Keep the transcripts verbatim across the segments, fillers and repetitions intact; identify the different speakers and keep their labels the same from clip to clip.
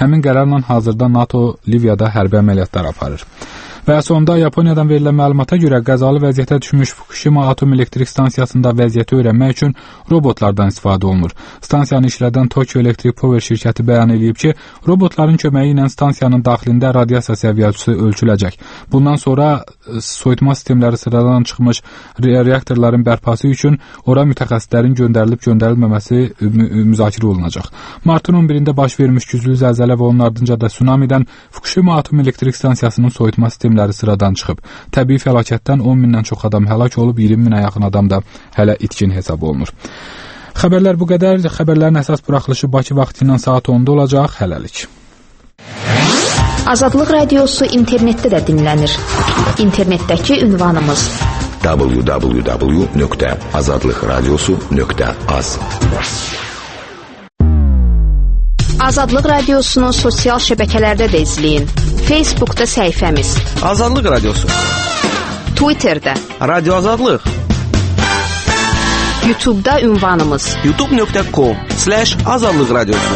Speaker 1: Həmin qərarla hazırda NATO Liviyada hərbi əməliyyatlar aparır. Və sonda Yaponiyadan verilən məlumata görə qəzalı vəziyyətə düşmüş Fukushima atom elektrik stansiyasında vəziyyəti öyrənmək üçün robotlardan istifadə olunur. Stansiyanı işlədən Tokyo Electric Power şirkəti bəyan edib ki, robotların köməyi ilə stansiyanın daxilində radiasiya səviyyəsi ölçüləcək. Bundan sonra soyutma sistemləri sıradan çıxmış reaktorların bərpası üçün ora mütəxəssislərin göndərilib göndərilməməsi müzakirə olunacaq. Martın on birində baş vermiş güclü zəlzələ və onun ardınca da tsunamidən Fukushima atom elektrik stansiyasının soyutma sistemi sıradan çıxıb. Təbii fəlakətdən on mindən çox adam həlak olub, iyirmi minə yaxın adam da hələ itkin hesab olunur. Xəbərlər bu qədər. Xəbərlərin əsas buraxılışı Bakı vaxtı ilə saat onda olacaq. Hələlik.
Speaker 2: Azadlıq radiosu internetdə də dinlənir. İnternetdəki ünvanımız
Speaker 3: w w w nöqtə azadlıq radiosu nöqtə az.
Speaker 2: Azadlıq radiosunu sosial şəbəkələrdə də izləyin. Facebookda səhifəmiz
Speaker 4: Azadlıq radiosu,
Speaker 2: Twitterdə
Speaker 4: Radio Azadlıq,
Speaker 2: YouTube'da ünvanımız
Speaker 4: youtube nöqtə com slash azadlıq radiosu.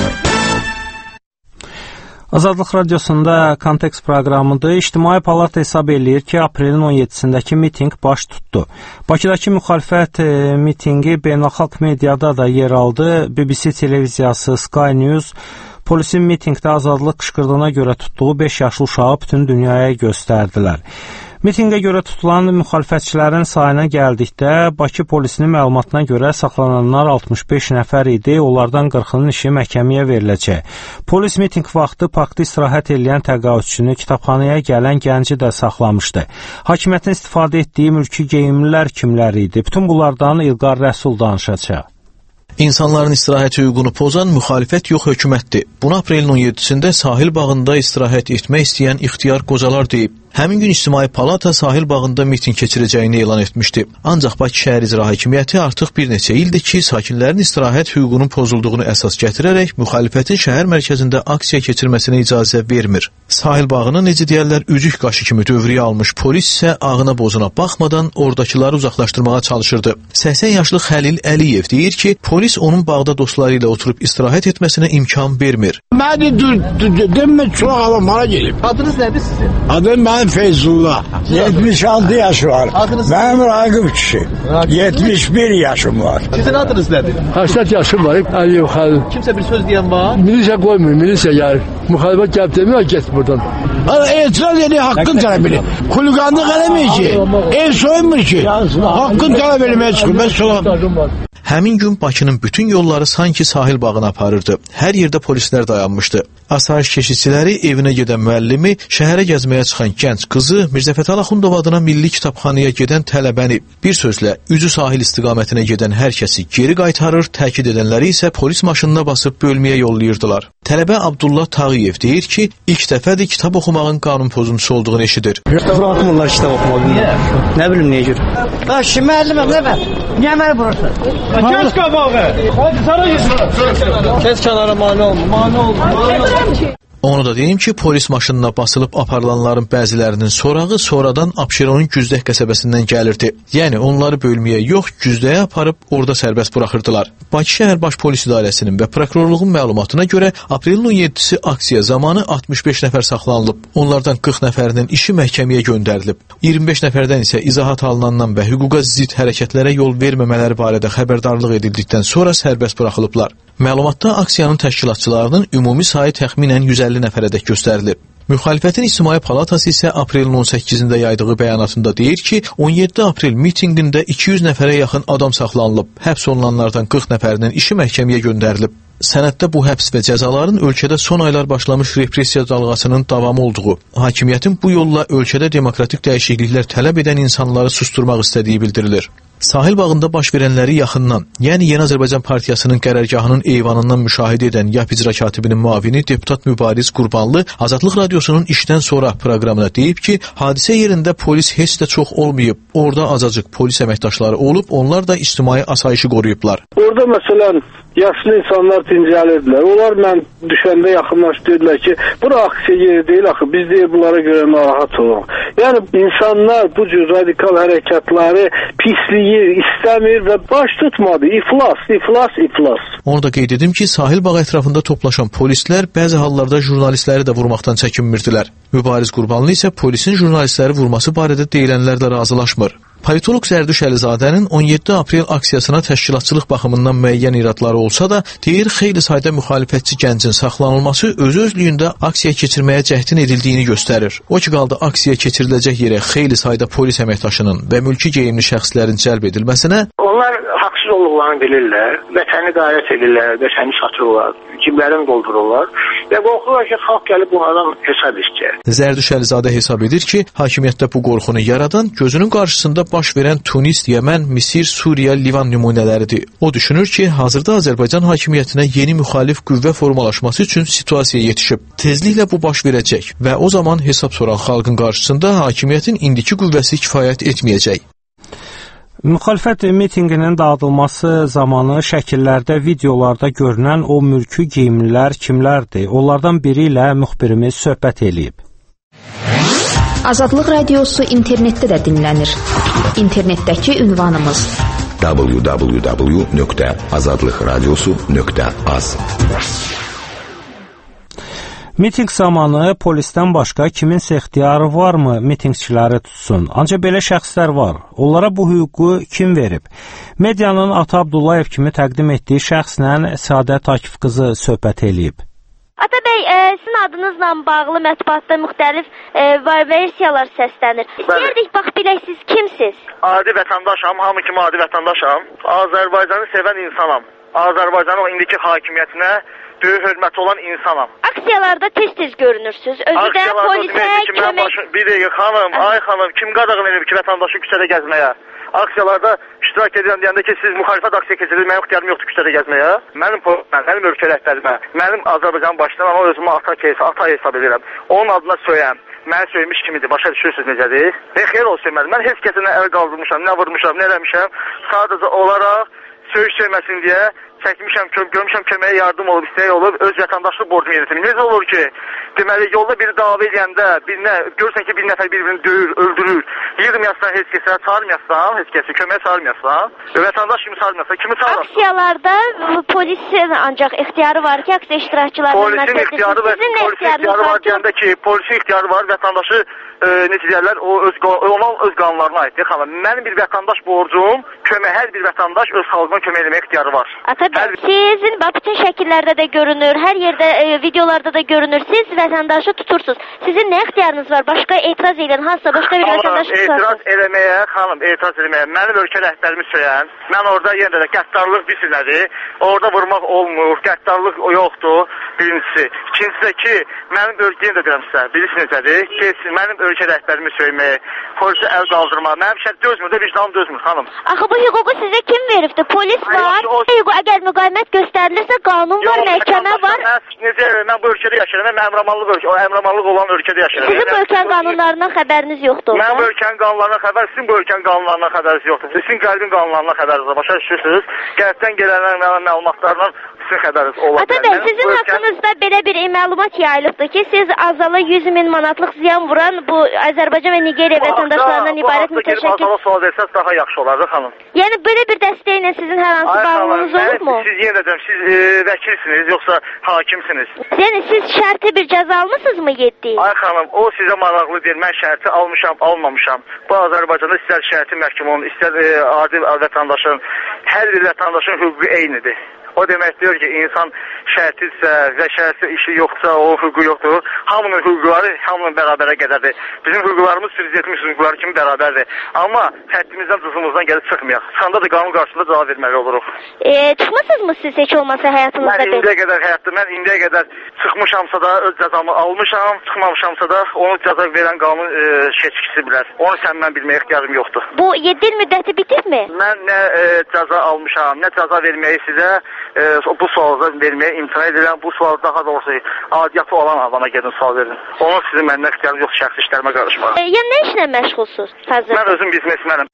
Speaker 4: Azadlıq radiosunda Kontekst proqramıdır. İctimai Palata hesab eləyir ki, aprelin on yeddisindəki mitinq baş tutdu. Bakıdakı müxalifət e, mitinqi beynəlxalq mediada da yer aldı. B B C televiziyası, Sky News polisin mitinqdə azadlıq qışqırdığına görə tutduğu beş yaşlı uşağı bütün dünyaya göstərdilər. Mitinqə görə tutulan müxalifətçilərin sayına gəldikdə, Bakı polisinin məlumatına görə saxlananlar altmış beş nəfər idi, onlardan qırxının işi məhkəməyə veriləcək. Polis mitinq vaxtı parkda istirahət edən təqaüdçünü, kitabxanaya gələn gənci də saxlamışdı. Hakimiyyətin istifadə etdiyi mülki geyimlilər kimlər idi? Bütün bunlardan İlqar Rəsul danışacaq.
Speaker 5: İnsanların istirahət hüququnu pozan müxalifət yox hökumətdir. Bunu aprelin on yeddisində sahil bağında istirahət etmək istəyən ixtiyar qocalar deyib. Həmin gün İctimai Palata sahil bağında miting keçirəcəyini elan etmişdi. Ancaq Bakı şəhər icra hakimiyyəti artıq bir neçə ildir ki, sakinlərin istirahət hüququnun pozulduğunu əsas gətirərək müxalifətin şəhər mərkəzində aksiya keçirməsinə icazə vermir. Sahil bağını necə deyərlər, üzük qaşı kimi dövriyə almış polis isə ağına bozuna baxmadan oradakıları uzaqlaşdırmağa çalışırdı. səksən yaşlı Xəlil Əliyev deyir ki, polis onun bağda dostları ilə oturub istirahət etməsinə imkan vermir.
Speaker 6: Məni demə çox alamara gelib.
Speaker 4: Adınız nədir sizin?
Speaker 6: Adım mənim Feyzullah. yetmiş altı yaş var.
Speaker 4: Adınız
Speaker 6: mənim Raqib kişi. yetmiş bir yaşım var.
Speaker 4: Sizin adınız nədir?
Speaker 7: səksən yaşım var. Əliyev Xəlil.
Speaker 4: Kimsə bir söz deyən var?
Speaker 7: Milisiya qoymur, milisiya gəlir. Müxalifət gəlib demiyor, get buradan.
Speaker 6: Hala etiraz ediyor, hakkın talep ediyor. Kuliganlık edemiyor ki. Ev soyunmuyor ki. Hakkın talep edilmeye çıkıyor. Ben soğan.
Speaker 5: Həmin gün Bakının bütün yolları sanki sahil bağına aparırdı. Hər yerdə polislər dayanmışdı. Asayiş keşikçiləri evinə gedən müəllimi, şəhərə gəzməyə çıxan gənc qızı, Mirzə Fətəli Axundov adına Milli Kitabxanaya gedən tələbəni, bir sözlə üzü sahil istiqamətinə gedən hər kəsi geri qaytarır, təkid edənləri isə polis maşınına basıb bölməyə yollayırdılar. Tələbə Abdullah Tağıyev deyir ki, ilk dəfədir kitab oxumağın qanun pozuntusu olduğunu eşidir.
Speaker 4: Buraxmırlar kitab oxumağı. Nə bilim niyə görə?
Speaker 8: Bax, şimdi müəlliməm, nə var? Niyə məni buraxır?
Speaker 4: Göz qabağı. Hadi sana gitsin. Kes kənara mane olma, mane olma.
Speaker 5: Onu da deyim ki, polis maşınına basılıb aparılanların bəzilərinin sorağı sonradan Abşeronun Güzdək qəsəbəsindən gəlirdi. Yəni onları bölməyə yox, Güzdəyə aparıb orada sərbəst buraxırdılar. Bakı şəhər baş polis idarəsinin və prokurorluğun məlumatına görə aprelin on yeddisi aksiya zamanı altmış beş nəfər saxlanılıb. Onlardan qırx nəfərinin işi məhkəməyə göndərilib. iyirmi beş nəfərdən isə izahat alınandan və hüquqa zidd hərəkətlərə yol verməmələri barədə xəbərdarlıq edildikdən sonra sərbəst buraxılıblar. Məlumatda aksiyanın təşkilatçılarının ümumi sayı təxminən yüz əlli nəfərədək göstərilib. Müxalifətin İctimai Palatası isə aprelin on səkkizində yaydığı bəyanatında deyir ki, on yeddi aprel mitinqində iki yüz nəfərə yaxın adam saxlanılıb. Həbs olunanlardan qırx nəfərinin işi məhkəməyə göndərilib. Sənəddə bu həbs və cəzaların ölkədə son aylar başlamış repressiya dalğasının davamı olduğu, hakimiyyətin bu yolla ölkədə demokratik dəyişikliklər tələb edən insanları susturmaq istədiyi bildirilir. Sahil bağında baş verənləri yaxından, yəni Yeni Azərbaycan Partiyasının qərargahının eyvanından müşahidə edən Y A P icra katibinin müavini deputat Mübariz Qurbanlı Azadlıq Radiosunun işdən sonra proqramına deyib ki, hadisə yerində polis heç də çox olmayıb, orada azacıq polis əməkdaşları olub, onlar da ictimai asayişi qoruyublar.
Speaker 9: Orada məsələn yaşlı insanlar dincəlirdilər. Onlar mən düşəndə yaxınlaşdırdılar ki, bura aksiya yeri deyil axı, biz deyir bunlara görə narahat olaq. Yəni insanlar bu cür radikal hərəkətləri pisliyi istəmir və baş tutmadı. İflas, iflas, iflas.
Speaker 5: Onu da qeyd edim ki, sahil bağı ətrafında toplaşan polislər bəzi hallarda jurnalistləri də vurmaqdan çəkinmirdilər. Mübariz Qurbanlı isə polisin jurnalistləri vurması barədə deyilənlərlə razılaşmır. Politolog Zərdüş Əlizadənin on yeddi aprel aksiyasına təşkilatçılıq baxımından müəyyən iradları olsa da, deyir xeyli sayda müxalifətçi gəncin saxlanılması öz-özlüyündə aksiya keçirməyə cəhdin edildiyini göstərir. O ki qaldı aksiya keçiriləcək yerə xeyli sayda polis əməkdaşının və mülki geyimli şəxslərin cəlb edilməsinə.
Speaker 10: Onlar haqsız olduqlarını bilirlər, vətəni qarət edirlər, vətəni satırlar, ciblərini doldururlar və qorxurlar ki, xalq gəlib bunlardan hesab istəyir.
Speaker 5: Zərdüş Əlizadə hesab edir ki, hakimiyyətdə bu qorxunu yaradan gözünün qarşısında baş verən Tunis, Yəmən, Misir, Suriya, Livan nümunələridir. O düşünür ki, hazırda Azərbaycan hakimiyyətinə yeni müxalif qüvvə formalaşması üçün situasiya yetişib. Tezliklə bu baş verəcək və o zaman hesab soran xalqın qarşısında hakimiyyətin indiki qüvvəsi kifayət etməyəcək.
Speaker 4: Müxalifət mitinqinin dağıdılması zamanı şəkillərdə, videolarda görünən o mülki geyimlilər kimlərdir? Onlardan biri ilə müxbirimiz söhbət eləyib.
Speaker 2: Azadlıq Radiosu internetdə də dinlənir. İnternetdəki ünvanımız
Speaker 3: w w w nöqtə azadlıq radiosu nöqtə az.
Speaker 4: Miting zamanı polisdən başqa kiminsə ixtiyarı varmı mitingçiləri tutsun? Ancaq belə şəxslər var. Onlara bu hüququ kim verib? Medianın Ata Abdullayev kimi təqdim etdiyi şəxslə Səadət Akif qızı söhbət eləyib.
Speaker 11: Atabəy, e, sizin adınızla bağlı mətbuatda müxtəlif e, versiyalar səslənir. İstəyirdik, bax, bilək, siz kimsiz?
Speaker 12: Adi vətəndaşam, hamı kimi adi vətəndaşam. Azərbaycanı sevən insanam. Azərbaycanın indiki hakimiyyətinə böyük hörməti olan insanam.
Speaker 11: Aksiyalarda tez-tez görünürsünüz. Özü də polisə kömək...
Speaker 12: Başı, bir dəqiqə, xanım, Aha. ay xanım, kim qadağan edib ki, vətəndaşı küçədə gəzməyə? Aksiyalarda iştirak edirəm deyəndə ki, siz müxalifət aksiya keçirir, mənim ixtiyarım yoxdur küçədə gəzməyə. Mənim polismən, mənim ölkə rəhbərimə, mənim Azərbaycan başçıdan ama özümü ata, ata hesab edirəm. Onun adına söyəm. Mən söyləmiş kimidir, başa düşürsünüz necədir? Və xeyr olsun mənim. Mən heç kəsinə əl qaldırmışam, nə vurmuşam, nə eləmişəm. Sadəcə olaraq söyüş söyməsin deyə çəkmişəm, görmüşəm köməyə yardım olub, istək olub, öz vətəndaşlıq borcumu yeritim. Necə olur ki, deməli, yolda biri dava edəndə, birinə, görürsən ki, bir nəfər bir-birini döyür, öldürür, yığmayasın heç kəsə, çağırmayasın, heç kəsi, köməyə çağırmayasın, vətəndaş kimi çağırmayasın, kimi çağırasın?
Speaker 11: Aksiyalarda polisin ancaq ixtiyarı var ki, aksiya iştirakçılarının
Speaker 12: polisin ixtiyarı və polisin ixtiyarı var deyəndə ki, polisin ixtiyarı var, vətəndaşı e, necə deyərlər, o öz, ona öz qanunlarına aiddir. Xanım, mənim bir vətəndaş borcum, kömək, hər bir vətəndaş öz xalqına kömək eləmək ixtiyarı var.
Speaker 11: Atabəy, sizin bütün şəkillərdə də görünür, hər yerdə, e, videolarda da görünür. Siz vətəndaşı tutursunuz. Sizin nə ixtiyarınız var? Başqa etiraz edən hansısa başqa bir vətəndaş tutursunuz?
Speaker 12: Etiraz eləməyə, xanım, etiraz eləməyə. Mənim ölkə rəhbərimi söyən, mən orada yenə də qəddarlıq bilsin nədir? Orada vurmaq olmur, qəddarlıq yoxdur, birincisi. İkincisi də ki, mənim ölkə, yenə də deyirəm sizə, bilirsiniz necədir? Kesin, mənim ölkə rəhbərimi söyməyə, polisə əl qaldırma. Mənim şəhət dözmür də, vicdanım dözmür, xanım.
Speaker 11: Axı bu hüququ sizə kim veribdir? Polis var, hüquq, əgər müqavimət göstərilirsə, qanun var, məhkəmə var.
Speaker 12: Necə, mən bu ölkədə yaşayıram, mən əmramanlıq, ölkə, əmramanlıq olan ölkədə yaşayıram.
Speaker 11: Sizin bu ölkənin qanunlarından xəbəriniz yoxdur.
Speaker 12: Mən bu ölkənin qanunlarından xəbər, sizin bu ölkənin qanunlarından xəbəriniz yoxdur. Sizin qəlbin qanunlarından xəbəriniz var, başa düşürsünüz. Qəlbdən gələnlər məlumatlarla sizin xəbəriniz ola bilər.
Speaker 11: Atabəy, sizin haqqınızda belə bir məlumat yayılıbdır ki, siz Azala yüz min manatlıq ziyan vuran bu Azərbaycan və Nigeriya vətəndaşlarından ibarət mütəşəkkil...
Speaker 12: Azala sual versəz daha yaxşı olardı, xanım.
Speaker 11: Yəni, belə bir dəstəklə sizin hər hansı bağlılığınız olubmu?
Speaker 12: Siz yenə deyəm, siz e, vəkilsiniz, yoxsa hakimsiniz.
Speaker 11: Yəni, siz şərti bir cəza almışsınızmı yetdi?
Speaker 12: Ay xanım, o sizə maraqlı deyil, mən şərti almışam, almamışam. Bu Azərbaycanda istər şərti məhkum olun, istər e, adi vətəndaşın, hər bir vətəndaşın hüququ eynidir. O demək deyir ki, insan şərtizsə və şərti işi yoxsa, o hüququ yoxdur. Hamının hüquqları hamının bərabərə qədərdir. Bizim hüquqlarımız prezidentimizin hüquqları kimi bərabərdir. Amma həddimizdən, cızımızdan gəlib çıxmayaq. Çıxanda da qanun qarşısında cavab verməli oluruq.
Speaker 11: E, çıxmısınızmı siz heç olmasa həyatınızda?
Speaker 12: Mən indiyə qədər həyatda, mən indiyə qədər çıxmışamsa da öz cəzamı almışam, çıxmamışamsa da onu cəza verən qanun e, seçkisi bilər. Onu sən mən bilməyə ixtiyarım yoxdur.
Speaker 11: Bu yeddi il müddəti bitibmi?
Speaker 12: Mən nə e, cəza almışam, nə cəza verməyi sizə e, bu sualda verməyə imtina edirəm. Bu sual daha doğrusu adiyyatı olan adama gedin sual verin. Onun sizin məndən ixtiyarım yox, şəxsi işlərimə qarışmaz.
Speaker 11: E, yəni nə işlə məşğulsuz hazır?
Speaker 12: Mən özüm biznesmənəm.
Speaker 11: Siz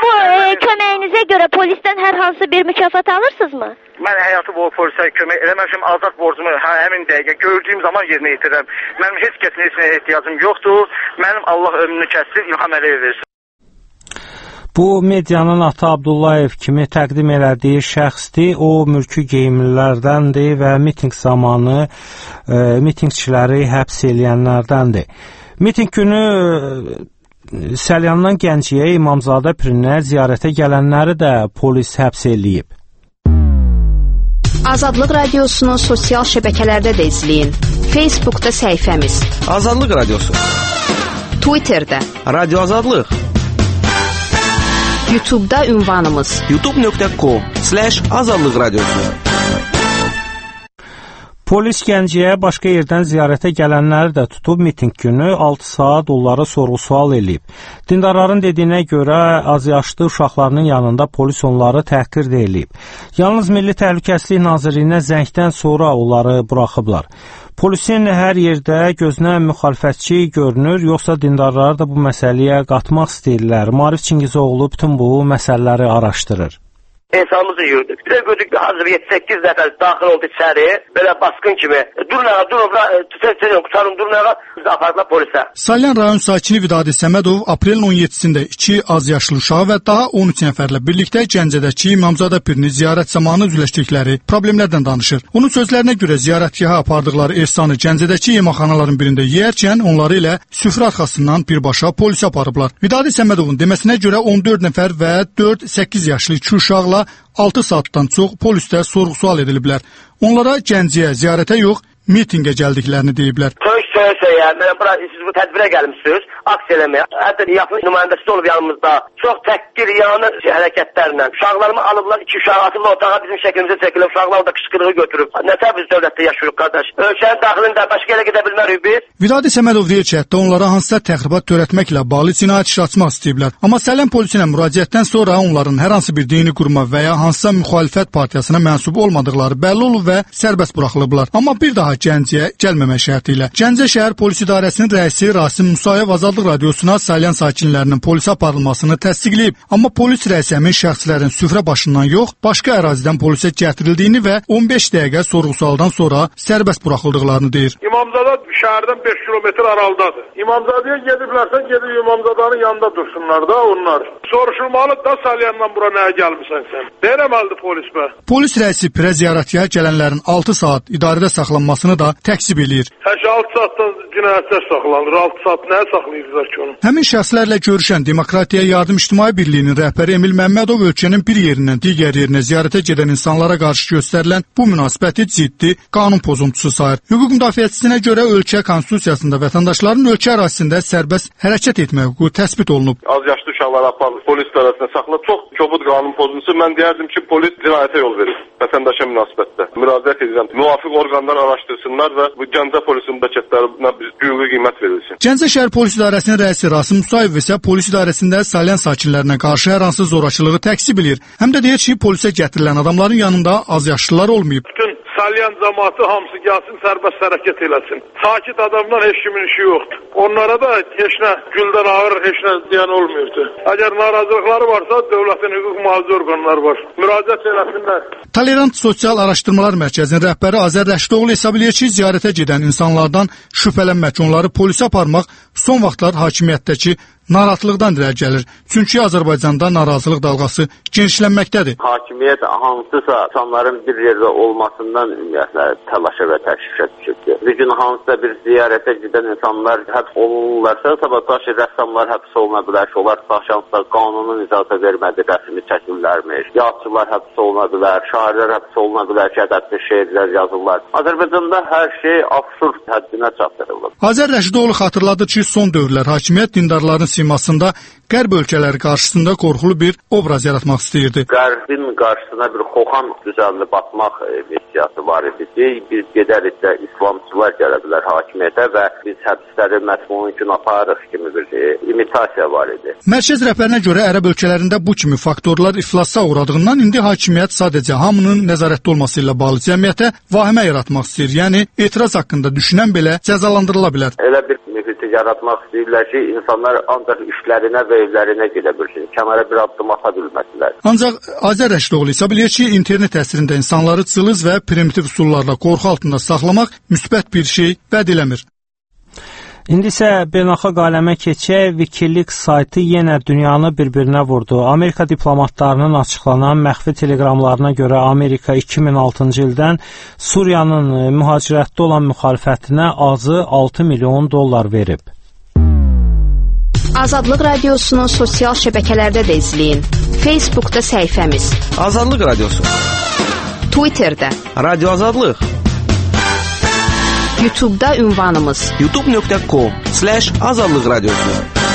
Speaker 11: bu e, köməyinizə görə polisdən hər hansı bir mükafat alırsınızmı?
Speaker 12: Mən həyatı boyu polisə kömək eləməmişim, azad borcumu hə, həmin dəqiqə gördüyüm zaman yerinə yetirirəm. Mənim heç kəsin heç nəyə ehtiyacım yoxdur. Mənim Allah ömrünü kəssin, İlham Əliyev versin.
Speaker 4: Bu medianın ata Abdullayev kimi təqdim elədiyi şəxsdir. O mülki geyimlilərdəndir və miting zamanı e, mitingçiləri həbs eləyənlərdəndir. Miting günü e, Salyandan Gəncəyə, İmamzadə Pirinə ziyarətə gələnləri də polis həbs eləyib.
Speaker 2: Azadlıq Radiosunu sosial şəbəkələrdə də izləyin. Facebookda səhifəmiz
Speaker 13: Azadlıq Radiosu,
Speaker 2: Twitterdə
Speaker 13: Radio Azadlıq,
Speaker 2: YouTube'da ünvanımız
Speaker 13: youtube nöqtə com slash azadlıq radiosu.
Speaker 4: Polis Gəncəyə başqa yerdən ziyarətə gələnləri də tutub miting günü altı saat onları sorğu-sual eləyib. Dindarların dediyinə görə azyaşlı uşaqlarının yanında polis onları təhqir də eləyib. Yalnız Milli Təhlükəsizlik Nazirliyinə zəngdən sonra onları buraxıblar. Polisin hər yerdə gözünə müxalifətçi görünür, yoxsa dindarları da bu məsələyə qatmaq istəyirlər. Maarif Çingizoğlu bütün bu məsələləri araşdırır.
Speaker 14: İnsanımızı yürüdük. Bir de gördük ki hazır yedi sekiz nəfər daxil oldu içəri. Belə baskın kimi. Durun ağa, durun, tutarın, tutarın, durun ağa. Biz apardılar polisə.
Speaker 15: Salyan rayon sakini Vidadi Səmədov aprelin on yeddisində iki az yaşlı uşağı və daha on üç nəfərlə birlikdə Gəncədəki İmamzadə Pirini ziyarət zamanı üzləşdikləri problemlərdən danışır. Onun sözlərinə görə ziyarətgaha apardıqları Ehsanı Gəncədəki yeməkxanaların birində yeyərkən onları ilə süfrə arxasından birbaşa polisə aparıblar. Vidadi Səmədovun deməsinə görə on dörd nəfər və dörd səkkiz yaşlı iki uşaqla altı saatdan çox polisdə sorğu-sual ediliblər. Onlara Gəncəyə ziyarətə yox, mitingə gəldiklərini deyiblər.
Speaker 14: Söz söz yəni, mən bura, siz bu tədbirə gəlmişsiniz, aksiya eləməyə. Hətta yaxın nümayəndəsi olub yanımızda. Çox təhqir yanı hərəkətlərlə. Uşaqlarımı alıblar, iki uşağı atıblar otağa, bizim şəklimizə çəkilib, uşaqlar da qışqırığı götürüb. Nətər biz dövlətdə yaşayırıq, qardaş? Ölkənin daxilində başqa yerə gedə bilmərik biz.
Speaker 15: Vidadi Səmədov deyir ki, hətta onlara hansısa təxribat törətməklə bağlı cinayət işi açmaq istəyiblər. Amma Salyan polisinə müraciətdən sonra onların hər hansı bir dini quruma və ya hansısa müxalifət partiyasına mənsub olmadıqları bəlli olub və sərbəst buraxılıblar. Amma bir daha Gəncəyə gəlməmək şərti ilə. Gəncə şəhər polis idarəsinin rəisi Rasim Musayev Azadlıq Radiosuna Salyan sakinlərinin polisə aparılmasını təsdiqləyib. Amma polis rəisi həmin şəxslərin süfrə başından yox, başqa ərazidən polisə gətirildiyini və on beş dəqiqə sorğu-sualdan sonra sərbəst buraxıldıqlarını deyir.
Speaker 16: İmamzada şəhərdən beş kilometr aralıdadır. İmamzadaya gediblərsə gedib İmamzadanın yanında dursunlar da onlar. Soruşulmalı da Salyandan bura nəyə gəlmişsən sən? Deyirəməlidir polis bə.
Speaker 15: Polis rəisi pirə ziyarətgah gələnlərin altı saat idarədə saxlanmasını da təksib eləyir.
Speaker 16: Hər şey altı saatdan cinayətlər saxlanır. altı saat nəyə saxlayırlar ki onu?
Speaker 15: Həmin şəxslərlə görüşən Demokratiya Yardım İctimai Birliyinin rəhbəri Emil Məmmədov ölkənin bir yerindən digər yerinə ziyarətə gedən insanlara qarşı göstərilən bu münasibəti ciddi qanun pozuntusu sayır. Hüquq müdafiəçisinə görə ölkə konstitusiyasında vətəndaşların ölkə ərazisində sərbəst hərəkət etmə hüququ təsbit olunub.
Speaker 16: Az yaşlı uşaqları aparılır, polis tərəfindən saxlanılır. Çox kobud qanun pozuntusu. Mən deyərdim ki, polis cinayətə yol verir vətəndaşa münasibətdə. Müraciət edirəm. Müvafiq orqanlar araşdırsınlar və bu Gəncə polisinin bəkətlərinə hüquqi qiymət verilsin.
Speaker 15: Gəncə şəhər polis idarəsinin rəisi Rasim Musayev isə polis idarəsində Salyan sakinlərinə qarşı hər hansı zorakılığı təksib edir. Həm də deyir ki, polisə gətirilən adamların yanında az yaşlılar olmayıb.
Speaker 16: Bütün Salyan cəmaatı hamısı gəlsin, sərbəst hərəkət eləsin. Sakit adamdan heç kimin işi yoxdur. Onlara da heç nə güldən ağır, heç nə deyən olmuyordu. Əgər narazılıqları varsa, dövlətin hüquq mühafizə orqanları var. Müraciət eləsinlər.
Speaker 15: Tolerant Sosial Araşdırmalar Mərkəzinin rəhbəri Azər Rəşidoğlu hesab edir ki, ziyarətə gedən insanlardan şübhələnmək, onları polisə aparmaq son vaxtlar hakimiyyətdəki narahatlıqdan irəli gəlir. Çünki Azərbaycanda narazılıq dalğası genişlənməkdədir.
Speaker 17: Hakimiyyət hansısa insanların bir yerdə olmasından ümumiyyətlə təlaşa və təşvişə düşübdür. Bir gün hansısa bir ziyarətə gedən insanlar həbs olunurlarsa, sabotaj rəssamlar həbs oluna bilər ki, onlar saxlansa qanunun icazə vermədiyi rəsmi çəkimlərmiş. Yazıçılar həbs oluna bilər, şairlər həbs oluna bilər ki, ədəbli şeirlər yazırlar. Azərbaycanda hər şey absurd həddinə çatdırılır.
Speaker 15: Azər Rəşidoğlu xatırladı ki, son dövrlər hakimiyyət dindarların simasında Qərb ölkələri qarşısında qorxulu bir obraz yaratmaq istəyirdi.
Speaker 17: Qərbin qarşısına bir xoxan düzəlli batmaq missiyası var idi ki, biz gedərikdə İslamçılar gələ bilər hakimiyyətə və biz həbsləri mətbuun üçün aparırıq kimi bir imitasiya var idi.
Speaker 15: Mərkəz rəhbərinə görə ərəb ölkələrində bu kimi faktorlar iflasa uğradığından indi hakimiyyət sadəcə hamının nəzarətdə olması ilə bağlı cəmiyyətə vahimə yaratmaq istəyir. Yəni etiraz haqqında düşünən belə cəzalandırıla bilər.
Speaker 17: Elə bir mühit vəziyyəti yaratmaq istəyirlər ki, insanlar ancaq işlərinə və evlərinə gedə bilsin, kənara bir addım ata bilməsinlər.
Speaker 15: Ancaq Azər Rəşidoğlu hesab edir ki, internet təsirində insanları cılız və primitiv üsullarla qorxu altında saxlamaq müsbət bir şey vəd eləmir.
Speaker 4: İndi isə beynəlxalq aləmə keçək, Wikileaks saytı yenə dünyanı bir-birinə vurdu. Amerika diplomatlarının açıqlanan məxfi teleqramlarına görə Amerika iki min altıncı ildən Suriyanın mühacirətdə olan müxalifətinə azı altı milyon dollar verib.
Speaker 2: Azadlıq Radiosunu sosial şəbəkələrdə də izləyin. Facebookda səhifəmiz
Speaker 13: Azadlıq Radiosu,
Speaker 2: Twitterdə
Speaker 13: Radio Azadlıq,
Speaker 2: YouTube'da ünvanımız
Speaker 13: youtube nöqtə com slash azadlıq radiosu.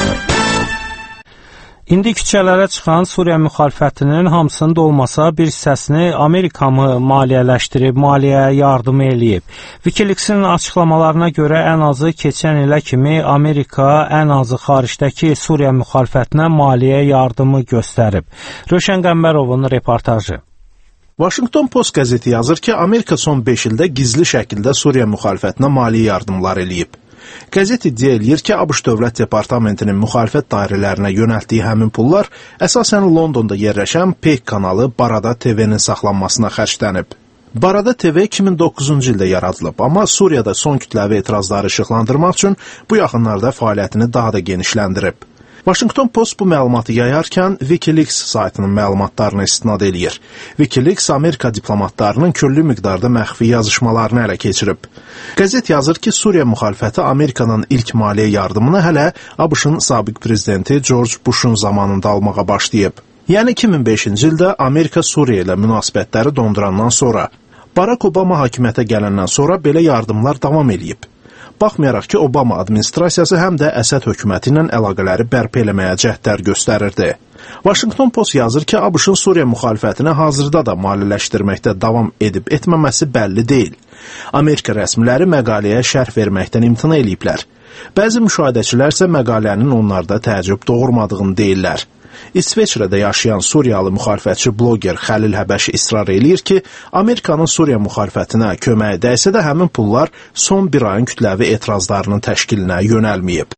Speaker 4: İndi küçələrə çıxan Suriya müxalifətinin hamısının da olmasa bir hissəsini Amerika mı maliyyələşdirib, maliyyəyə yardım eləyib. Wikileaks-in açıqlamalarına görə ən azı keçən ilə kimi Amerika ən azı xaricdəki Suriya müxalifətinə maliyyə yardımı göstərib. Rövşən Qəmbərovun reportajı.
Speaker 18: Washington Post qəzeti yazır ki, Amerika son beş ildə gizli şəkildə Suriya müxalifətinə mali yardımlar eləyib. Qəzet iddia eləyir ki, ABŞ Dövlət Departamentinin müxalifət dairələrinə yönəltdiyi həmin pullar əsasən Londonda yerləşən Peyk kanalı Barada T V-nin saxlanmasına xərclənib. Barada T V iki min doqquzuncu ildə yaradılıb, amma Suriyada son kütləvi etirazları işıqlandırmaq üçün bu yaxınlarda fəaliyyətini daha da genişləndirib. Washington Post bu məlumatı yayarkən Wikileaks saytının məlumatlarını istinad eləyir. Wikileaks Amerika diplomatlarının küllü miqdarda məxfi yazışmalarını ələ keçirib. Qəzet yazır ki, Suriya müxalifəti Amerikanın ilk maliyyə yardımını hələ ABŞ-ın sabiq prezidenti George Bush'un zamanında almağa başlayıb. Yəni iki min beşinci ildə Amerika Suriya ilə münasibətləri dondurandan sonra, Barack Obama hakimiyyətə gələndən sonra belə yardımlar davam eləyib. Baxmayaraq ki, Obama administrasiyası həm də Əsəd hökuməti ilə əlaqələri bərpa eləməyə cəhdlər göstərirdi. Washington Post yazır ki, ABŞ-ın Suriya müxalifətini hazırda da maliyyələşdirməkdə davam edib etməməsi bəlli deyil. Amerika rəsmiləri məqaləyə şərh verməkdən imtina eləyiblər. Bəzi müşahidəçilər isə məqalənin onlarda təəccüb doğurmadığını deyirlər. İsveçrədə yaşayan Suriyalı müxalifətçi bloger Xəlil Həbəşi israr eləyir ki, Amerikanın Suriya müxalifətinə köməyi dəysə də həmin pullar son bir ayın kütləvi etirazlarının təşkilinə yönəlməyib.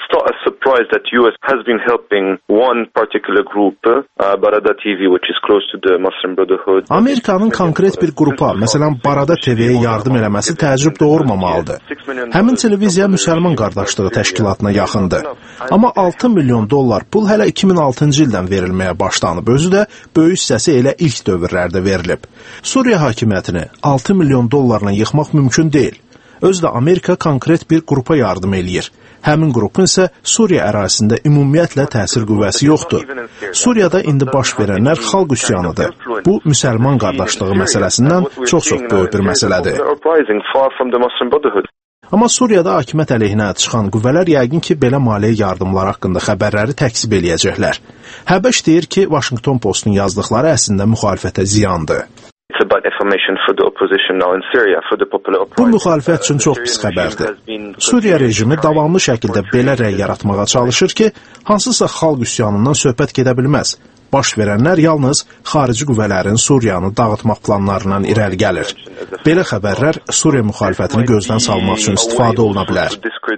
Speaker 19: That U S has been helping one particular group, uh, Barada T V, which is close to the Muslim Brotherhood.
Speaker 18: Amerikanın konkret bir qrupa, məsələn Barada T V-yə yardım eləməsi təəccüb doğurmamalıdır. Həmin televiziya Müsəlman Qardaşlığı Təşkilatına yaxındır. Amma altı milyon dollar pul hələ iki min altıncı ildən verilməyə başlanıb. Özü də böyük hissəsi elə ilk dövrlərdə verilib. Suriya hakimiyyətini altı milyon dollarla yıxmaq mümkün deyil. Özü də Amerika konkret bir qrupa yardım eləyir. Həmin qrupun isə Suriya ərazisində ümumiyyətlə təsir qüvvəsi yoxdur. Suriyada indi baş verənlər xalq üsyanıdır. Bu, müsəlman qardaşlığı məsələsindən çox-çox böyük bir məsələdir. Amma Suriyada hakimiyyət əleyhinə çıxan qüvvələr yəqin ki, belə maliyyə yardımları haqqında xəbərləri təkzib eləyəcəklər. Həbəş deyir ki, Washington Postun yazdıqları əslində müxalifətə ziyandır. Bu müxalifət üçün çox pis xəbərdir. Suriya rejimi davamlı şəkildə belə rəy yaratmağa çalışır ki, hansısa xalq üsyanından söhbət gedə bilməz. Baş verənlər yalnız xarici qüvvələrin Suriyanı dağıtmaq planlarından irəli gəlir. Belə xəbərlər Suriya müxalifətini gözdən salmaq üçün istifadə oluna bilər.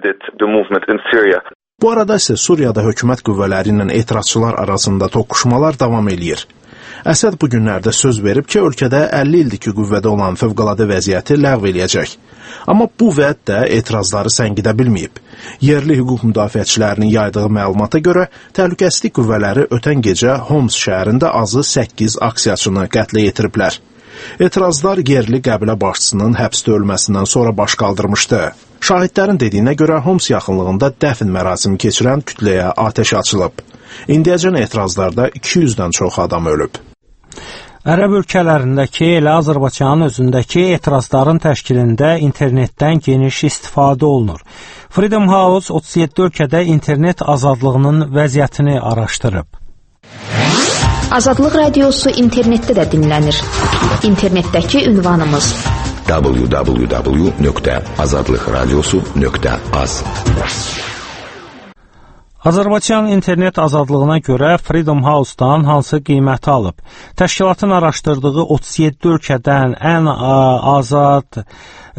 Speaker 18: Bu arada isə Suriyada hökumət qüvvələri ilə etirazçılar arasında toqquşmalar davam eləyir. Əsəd bu günlərdə söz verib ki, ölkədə əlli ildir ki, qüvvədə olan fövqəladə vəziyyəti ləğv eləyəcək. Amma bu vəd də etirazları səngidə bilməyib. Yerli hüquq müdafiəçilərinin yaydığı məlumata görə, təhlükəsizlik qüvvələri ötən gecə Homs şəhərində azı səkkiz aksiyaçını qətlə yetiriblər. Etirazlar yerli qəbilə başçısının həbsdə ölməsindən sonra baş qaldırmışdı. Şahidlərin dediyinə görə Homs yaxınlığında dəfn mərasimi keçirən kütləyə atəş açılıb. İndiyəcən etirazlarda iki yüzdən çox adam ölüb.
Speaker 4: Ərəb ölkələrindəki, elə Azərbaycanın özündəki etirazların təşkilində internetdən geniş istifadə olunur. Freedom House otuz yeddi ölkədə internet azadlığının vəziyyətini araşdırıb.
Speaker 2: Azadlıq Radiosu internetdə də dinlənir. İnternetdəki ünvanımız
Speaker 3: w w w nöqtə azadlıq radiosu nöqtə az.
Speaker 4: Azərbaycan internet azadlığına görə Freedom House-dan hansı qiyməti alıb? Təşkilatın araşdırdığı otuz yeddi ölkədən ən ə, azad ə,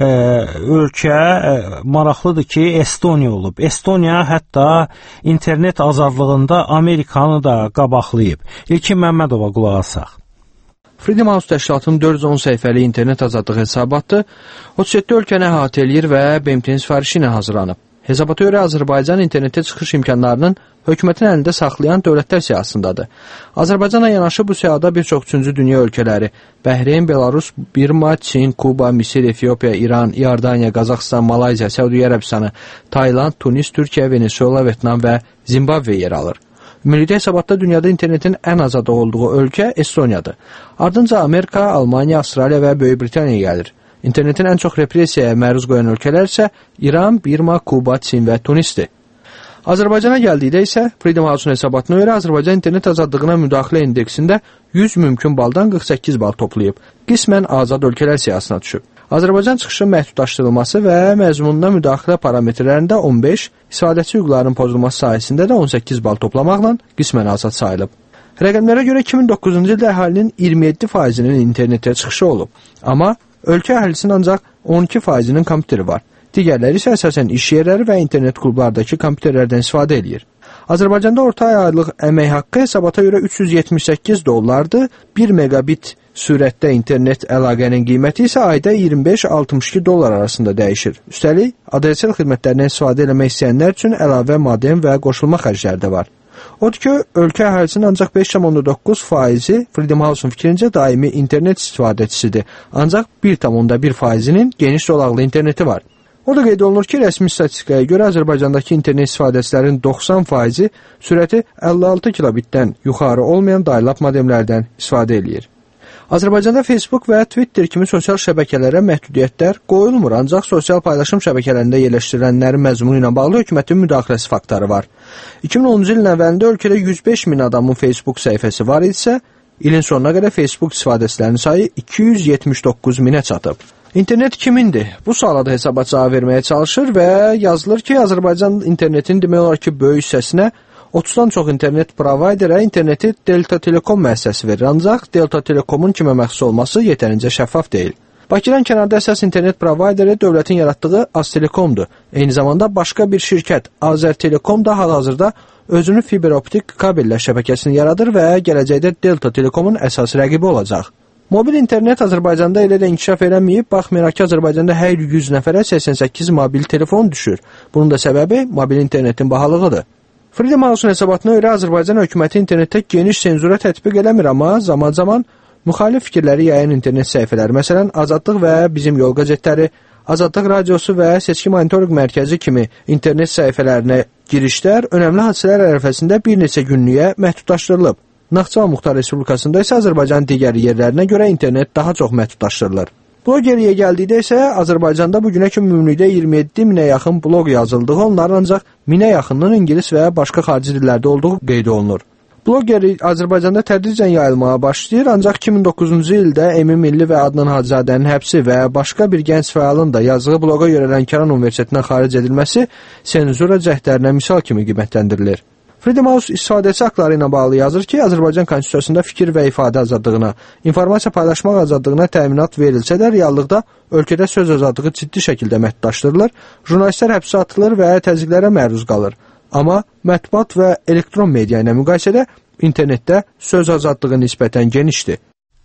Speaker 4: ölkə ə, maraqlıdır ki, Estoniya olub. Estoniya hətta internet azadlığında Amerikanı da qabaqlayıb. İlkin Məmmədova qulaq asaq.
Speaker 20: Freedom House təşkilatının dörd yüz on səhifəli internet azadlığı hesabatı otuz yeddi ölkəni əhatə eləyir və B M T-nin sifarişi ilə hazırlanıb. Hesabata görə Azərbaycan internetə çıxış imkanlarının hökumətin əlində saxlayan dövlətlər siyahısındadır. Azərbaycanla yanaşı bu siyahıda bir çox üçüncü dünya ölkələri, Bəhreyn, Belarus, Birma, Çin, Kuba, Misir, Efiopiya, İran, İordaniya, Qazaxıstan, Malayziya, Səudiyyə Ərəbistanı, Tayland, Tunis, Türkiyə, Venezuela, Vyetnam və Zimbabve yer alır. Ümumilikdə hesabatda dünyada internetin ən azad olduğu ölkə Estoniyadır. Ardınca Amerika, Almaniya, Avstraliya və Böyük Britaniya gəlir. İnternetin ən çox repressiyaya məruz qoyan ölkələr isə İran, Birma, Kuba, Çin və Tunisdir. Azərbaycana gəldikdə isə Freedom House-un hesabatına görə Azərbaycan internet azadlığına müdaxilə indeksində yüz mümkün baldan qırx səkkiz bal toplayıb. Qismən azad ölkələr siyahısına düşüb. Azərbaycan çıxışın məhdudlaşdırılması və məzmununa müdaxilə parametrlərində on beş, istifadəçi hüquqlarının pozulması sahəsində də on səkkiz bal toplamaqla qismən azad sayılıb. Rəqəmlərə görə iki min doqquzuncu ildə əhalinin iyirmi yeddi faizinin internetə çıxışı olub. Amma ölkə əhalisinin ancaq on iki faizinin kompüteri var. Digərləri isə əsasən iş yerləri və internet klublardakı kompüterlərdən istifadə edir. Azərbaycanda orta aylıq əmək haqqı hesabata görə üç yüz yetmiş səkkiz dollardır. bir megabit sürətdə internet əlaqənin qiyməti isə ayda iyirmi beş altmış iki dollar arasında dəyişir. Üstəlik, ADSL xidmətlərindən istifadə etmək istəyənlər üçün əlavə modem və qoşulma xərcləri də var. Odur ki, ölkə əhalisinin ancaq beş nöqtə doqquz faizi Freedom House-un fikrincə daimi internet istifadəçisidir. Ancaq bir nöqtə bir faizinin geniş zolaqlı interneti var. O da qeyd olunur ki, rəsmi statistikaya görə Azərbaycandakı internet istifadəçilərin doxsan faizi sürəti əlli altı kilobitdən yuxarı olmayan dial-up modemlərdən istifadə edir. Azərbaycanda Facebook və Twitter kimi sosial şəbəkələrə məhdudiyyətlər qoyulmur, ancaq sosial paylaşım şəbəkələrində yerləşdirilənlərin məzmunu ilə bağlı hökumətin müdaxiləsi faktları var. iki min onuncu ilin əvvəlində ölkədə yüz beş min adamın Facebook səhifəsi var idisə, ilin sonuna qədər Facebook istifadəçilərinin sayı iki yüz yetmiş doqquz minə çatıb. İnternet kimindir? Bu suala da hesabat cavab verməyə çalışır və yazılır ki, Azərbaycan internetin demək olar ki, böyük hissəsinə otuzdan çox internet provayderə interneti Delta Telekom müəssisəsi verir, ancaq Delta Telekomun kimə məxsus olması yetərincə şəffaf deyil. Bakıdan kənarda əsas internet provayderi dövlətin yaratdığı Aztelekomdur. Eyni zamanda başqa bir şirkət Azərtelekom da hal-hazırda özünün fiber optik kabellər şəbəkəsini yaradır və gələcəkdə Delta Telekomun əsas rəqibi olacaq. Mobil internet Azərbaycanda elə də inkişaf eləməyib, baxmayaraq ki, Azərbaycanda hər yüz nəfərə səksən səkkiz mobil telefon düşür. Bunun da səbəbi mobil internetin bahalığıdır. Freedom House-un hesabatına görə Azərbaycan hökuməti internetdə geniş senzura tətbiq eləmir, amma zaman-zaman müxalif fikirləri yayan internet səhifələri, məsələn, Azadlıq və Bizim Yol qəzetləri, Azadlıq radiosu və Seçki Monitorinq Mərkəzi kimi internet səhifələrinə girişlər önəmli hadisələr ərəfəsində bir neçə günlüyə məhdudlaşdırılıb. Naxçıvan Muxtar Respublikasında isə Azərbaycanın digər yerlərinə görə internet daha çox məhdudlaşdırılır. Blogerliyə gəldikdə isə Azərbaycanda bugünə kimi ümumilikdə iyirmi yeddi minə yaxın bloq yazıldığı, onların ancaq minə yaxınının ingilis və başqa xarici dillərdə olduğu qeyd olunur. Blogeri Azərbaycanda tədricən yayılmağa başlayır, ancaq iki min doqquzuncu ildə Emin Milli və Adnan Hacızadənin həbsi və başqa bir gənc fəalın da yazdığı bloqa görə Lənkəran Universitetindən xaric edilməsi senzura cəhdlərinə misal kimi qiymətləndirilir. Freedom House istifadəçi haqları ilə bağlı yazır ki, Azərbaycan Konstitusiyasında fikir və ifadə azadlığına, informasiya paylaşmaq azadlığına təminat verilsə də, reallıqda ölkədə söz azadlığı ciddi şəkildə məhdudlaşdırılır, jurnalistlər həbsə atılır və təzyiqlərə məruz qalır. Amma mətbuat və elektron media ilə müqayisədə internetdə söz azadlığı nisbətən genişdir.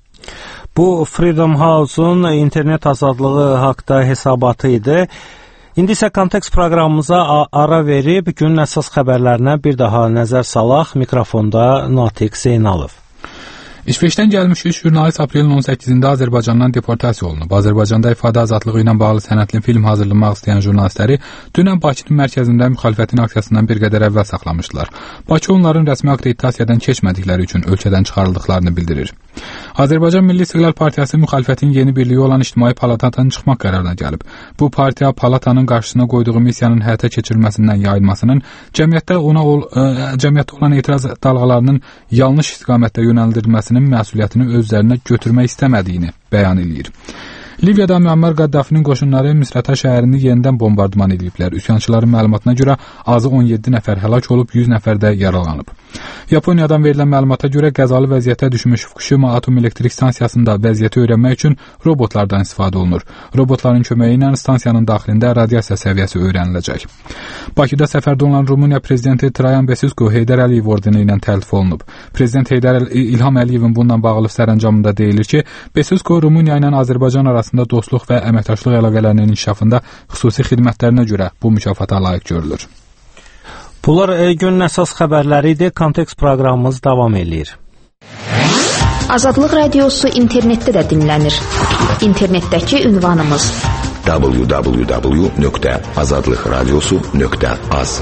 Speaker 4: Bu Freedom House-un internet azadlığı haqda hesabatı idi. İndi isə Kontekst proqramımıza ara verib günün əsas xəbərlərinə bir daha nəzər salaq. Mikrofonda Natiq Zeynalov.
Speaker 1: İsveçdən gəlmiş üç jurnalist aprelin on səkkizində Azərbaycandan deportasiya olunub. Azərbaycanda ifadə azadlığı ilə bağlı sənədli film hazırlamaq istəyən jurnalistləri dünən Bakının mərkəzində müxalifətin aksiyasından bir qədər əvvəl saxlamışdılar. Bakı onların rəsmi akkreditasiyadan keçmədikləri üçün ölkədən çıxarıldıqlarını bildirir. Azərbaycan Milli İstiqlal Partiyası müxalifətin yeni birliyi olan İctimai Palatadan çıxmaq qərarına gəlib. Bu partiya Palatanın qarşısına qoyduğu missiyanın həyata keçirilməsindən yayılmasının, cəmiyyətdə ona ol, ə, cəmiyyətdə olan etiraz dalğalarının yanlış istiqamətdə yönəldirilməsinin məsuliyyətini özlərinə götürmək istəmədiyini bəyan edir. Liviyada Müəmmar Qəddafinin qoşunları Misrata şəhərini yenidən bombardman ediblər. Üsyançıların məlumatına görə azı on yeddi nəfər həlak olub, yüz nəfər də yaralanıb. Yaponiyadan verilən məlumata görə qəzalı vəziyyətə düşmüş Fukushima atom elektrik stansiyasında vəziyyəti öyrənmək üçün robotlardan istifadə olunur. Robotların köməyi ilə stansiyanın daxilində radiasiya səviyyəsi öyrəniləcək. Bakıda səfərdə olan Rumıniya prezidenti Trayan Besescu Heydər Əliyev ordeni ilə təltif olunub. Prezident Heydər İlham Əliyevin bununla bağlı sərəncamında deyilir ki, Besescu Rumıniya ilə Azərbaycan arasında dostluq və əməkdaşlıq əlaqələrinin inkişafında xüsusi xidmətlərinə görə bu mükafata layiq görülür.
Speaker 4: Bunlar e, günün əsas xəbərləri idi. Kontekst proqramımız davam eləyir.
Speaker 2: Azadlıq Radiosu internetdə də dinlənir. İnternetdəki ünvanımız
Speaker 3: w w w nöqtə azadlıq radiosu nöqtə az.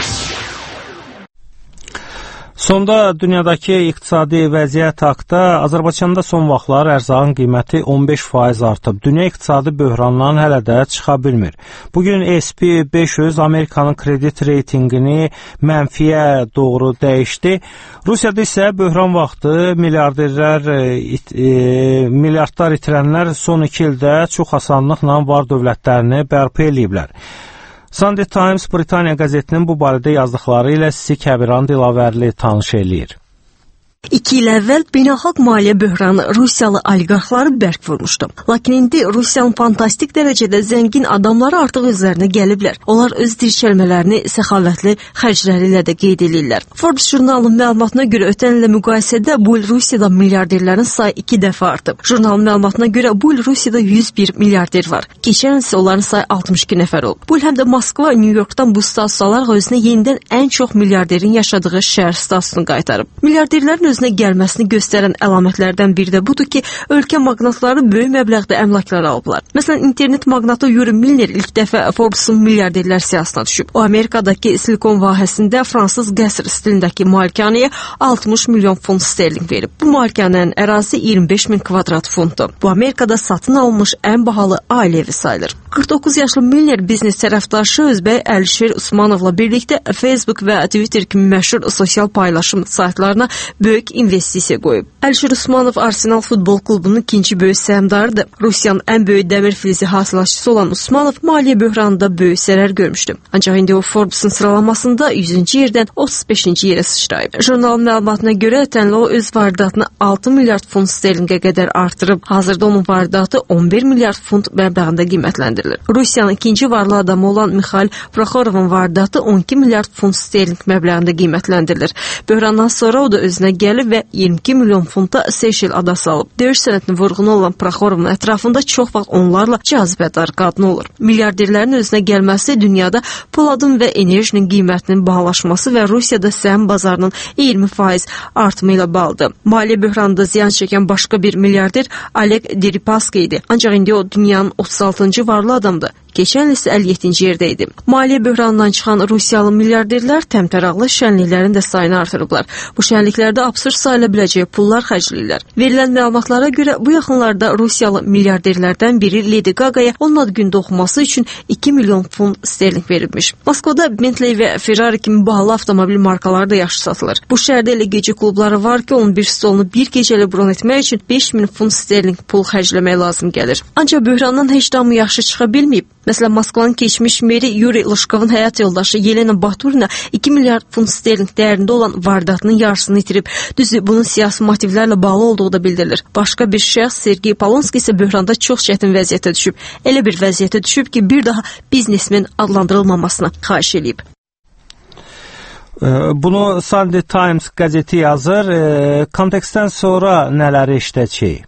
Speaker 4: Sonda dünyadakı iqtisadi vəziyyət haqqında Azərbaycanda son vaxtlar ərzağın qiyməti on beş faiz artıb. Dünya iqtisadi böhrandan hələ də çıxa bilmir. Bugün S and P beş yüz Amerikanın kredit reytingini mənfiyə doğru dəyişdi. Rusiyada isə böhran vaxtı milyarderlər, it, e, milyardlar itirənlər son iki ildə çox asanlıqla var dövlətlərini bərpa eləyiblər. Sunday Times Britaniya qəzetinin bu barədə yazdıqları ilə sizi Kəbiran Dilavərli tanış eləyir.
Speaker 21: İki il əvvəl beynəlxalq maliyyə böhranı Rusiyalı oliqarxları bərk vurmuşdu. Lakin indi Rusiyanın fantastik dərəcədə zəngin adamları artıq özlərinə gəliblər. Onlar öz dirçəlmələrini səxavətli xərcləri ilə də qeyd edirlər. Forbes jurnalının məlumatına görə ötən illə müqayisədə bu il Rusiyada milyarderlərin sayı iki dəfə artıb. Jurnalın məlumatına görə bu il Rusiyada yüz bir milyarder var. Keçən il isə onların sayı altmış iki nəfər olub. Bu il həm də Moskva New Yorkdan bu status alaraq özünə yenidən ən çox milyarderin yaşadığı şəhər statusunu qaytarıb. Milyarderlərin özünə gəlməsini göstərən əlamətlərdən biri də budur ki, ölkə maqnatları böyük məbləğdə əmlaklar alıblar. Məsələn, internet maqnatı Yuri Milner ilk dəfə Forbes-un milyarderlər siyahısına düşüb. O, Amerikadakı Silikon vahəsində fransız qəsr stilindəki malikanəyə altmış milyon funt sterling verib. Bu malikanənin ərazisi iyirmi beş min kvadrat funtdur. Bu, Amerikada satın alınmış ən bahalı ailə evi sayılır. qırx doqquz yaşlı Milner biznes tərəfdaşı özbəy Əlişir Usmanovla birlikdə Facebook və Twitter kimi məşhur sosial paylaşım saytlarına böyük investisiya qoyub. Əlişir Usmanov Arsenal futbol klubunun ikinci böyük səhmdarıdır. Rusiyanın ən böyük dəmir filizi hasılatçısı olan Usmanov maliyyə böhranında böyük zərər görmüşdü. Ancaq indi o Forbes-un sıralamasında yüzüncü yerdən otuz beşinci yerə sıçrayıb. Jurnalın məlumatına görə ötən il o öz varidatını altı milyard funt sterlinqə qədər artırıb. Hazırda onun varidatı on bir milyard funt məbləğində qiymətləndirilir. Rusiyanın ikinci varlı adamı olan Mikhail Prokhorovun varidatı on iki milyard funt sterling məbləğində qiymətləndirilir. Böhrandan sonra o da özünə gəlib və iyirmi iki milyon funta Seyşel adası alıb. Döyüş sənətinin vurğunu olan Prokhorovun ətrafında çox vaxt onlarla cazibədar qadın olur. Milyarderlərin özünə gəlməsi dünyada poladın və enerjinin qiymətinin bahalaşması və Rusiyada səhəm bazarının iyirmi faiz artımı ilə bağlıdır. Maliyyə böhranında ziyan çəkən başqa bir milyarder Oleg Deripaska idi. Ancaq indi o dünyanın otuz altıncı varlı adamdır. Keçən il isə əlli yeddinci yerdə idi. Maliyyə böhranından çıxan Rusiyalı milyarderlər təmtəraqlı şənliklərin də sayını artırıblar. Bu şənliklərdə absurd sayıla biləcək pullar xərcləyirlər. Verilən məlumatlara görə bu yaxınlarda Rusiyalı milyarderlərdən biri Lady Gaga'ya onun ad günü oxuması üçün iki milyon funt sterling veribmiş. Moskvada Bentley və Ferrari kimi bahalı avtomobil markaları da yaxşı satılır. Bu şəhərdə elə gecə klubları var ki, on bir stolunu bir gecəli bron etmək üçün beş min funt sterling pul xərcləmək lazım gəlir. Ancaq böhrandan heç damı yaxşı çıxa bilməyib. Məsələn, Moskvanın keçmiş meri Yuri Lıshkovun həyat yoldaşı Yelena Baturina iki milyard funt sterling dəyərində olan varidatının yarısını itirib. Düzü, bunun siyasi motivlərlə bağlı olduğu da bildirilir. Başqa bir şəxs Sergey Polonski isə böhranda çox çətin vəziyyətə düşüb. Elə bir vəziyyətə düşüb ki, bir daha biznesmen adlandırılmamasına xahiş edib.
Speaker 4: Bunu Sunday Times qəzeti yazır. Kontekstdən sonra nələri eşidəcəyik?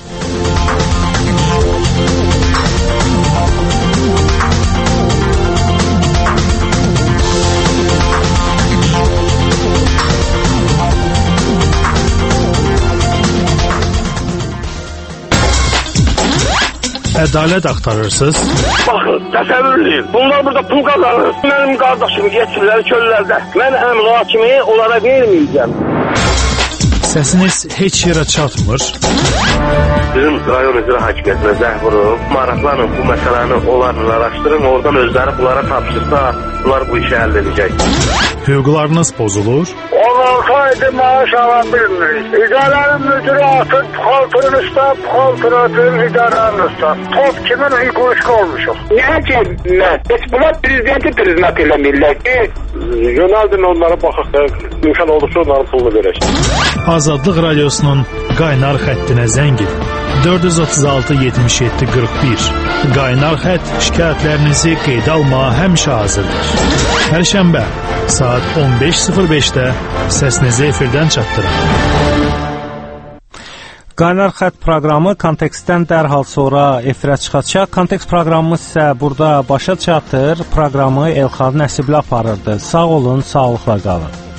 Speaker 22: Ədalət axtarırsınız?
Speaker 14: Baxın, təsəvvür edin. Bunlar burada pul qazanır. Mənim qardaşım yetimləri çöllərdə. Mən həmin o kimi onlara verməyəcəm.
Speaker 22: Səsiniz heç yerə çatmır.
Speaker 14: Bizim rayon icra hakimiyyətinə zəng vurub, maraqlanın bu məsələni onlarla araşdırın, oradan özləri bunlara tapşırsa, bunlar bu işi həll edəcək.
Speaker 22: Hüquqlarınız pozulur?
Speaker 14: Olur.
Speaker 9: altı aydır maaş ala bilmirik. İdarənin müdürü atır, puxaltırın üstə, puxaltır atır, idarənin üstə. Top kimin hüququşqa olmuşuq.
Speaker 10: Niyə ki, heç bunlar prezidenti xidmət eləmirlər ki,
Speaker 16: yönəldin onlara baxaq da, imkan olursa onların pulunu verək.
Speaker 22: Azadlıq Radiosunun qaynar xəttinə zəng edin. dörd yüz otuz altı yetmiş yeddi qırx bir. Qaynar xətt şikayətlərinizi qeydə almağa həmişə hazırdır. Hər şənbə saat on beş sıfır beşdə səsinizi efirdən çatdırın.
Speaker 4: Qaynar xətt proqramı kontekstdən dərhal sonra efirə çıxacaq. Kontekst proqramımız isə burada başa çatır. Proqramı Elxan Nəsibli aparırdı. Sağ olun, sağlıqla qalın.